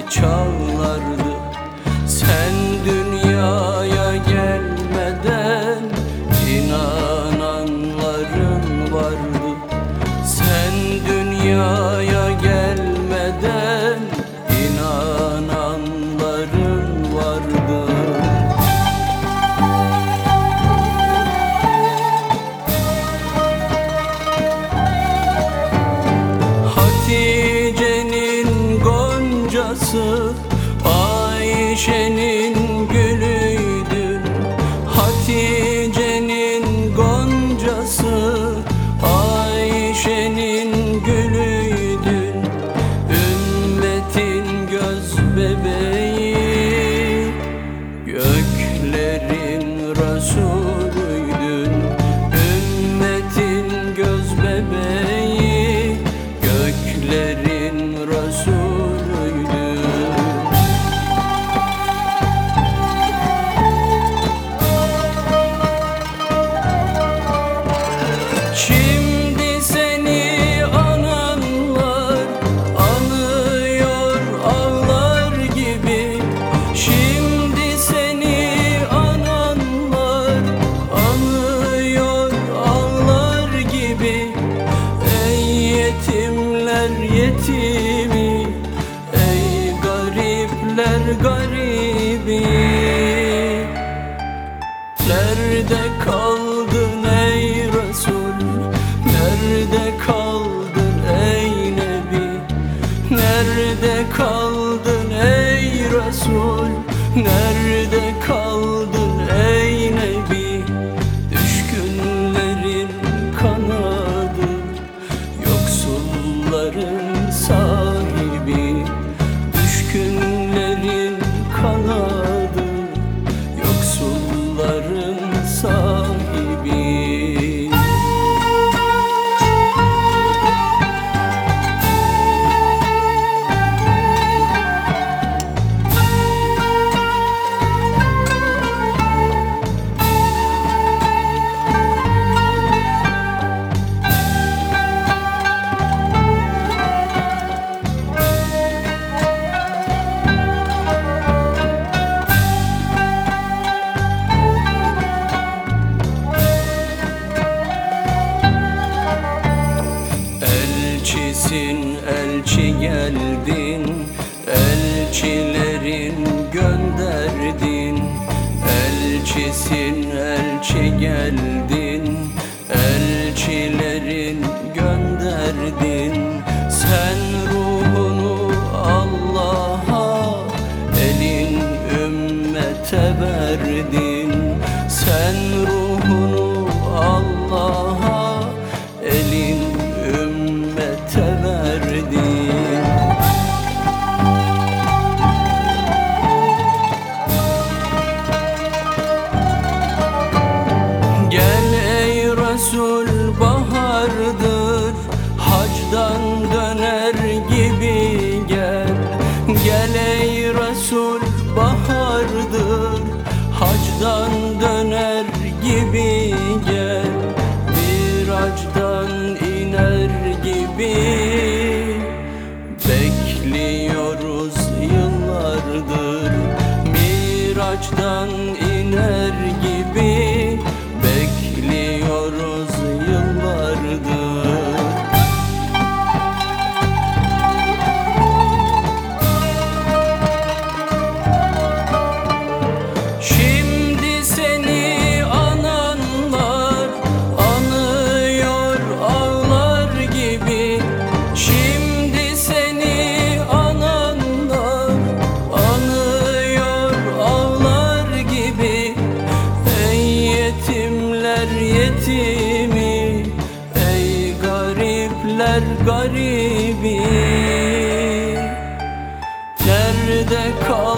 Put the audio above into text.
çağlardı. Sen dünyaya gelmeden inananların vardı. Sen dünyaya gelmeden inananların vardı. Hatice'nin goncası, Ayşe'nin gülüydün. Hatice'nin goncası, Ayşe'nin gülüydün. Ümmetin göz bebeği, göklerin Resulüydün. Ümmetin göz bebeği, göklerin Resulüydün. Şimdi seni ananlar anıyor ağlar gibi. Şimdi seni ananlar anıyor ağlar gibi. Ey yetimler yetimi, ey garipler garibi. Nerede kaldın ey Resul? Nerede kaldın ey Nebi? Nerede kaldın ey Resul? Nerede kaldın ey Nebi? Düşkünlerin kanadı, yoksulların sahibi. Düşkünlerin kanadı, yoksulların sahibi. Elçisin elçi geldin, elçilerin gönderdin. Elçisin elçi geldin, elçilerin gönderdin. Sen ruhunu Allah'a, elin ümmete verdin. Sen ruhunu Allah'a, elin ümmete verdin. Gel ey Resul, bahardır, hacdan döner gibi gel. Gel ey Resul, bahardır, hacdan döner gibi gel. Miraçtan iner gibi bekliyoruz yıllardır. Miraçtan iner gibi bekliyoruz yıllardır. Şimdi seni ananlar anıyor ağlar gibi. Şimdi seni ananlar anıyor ağlar gibi. Ey yetimler yetimi, ey garipler garibi. Nerede kal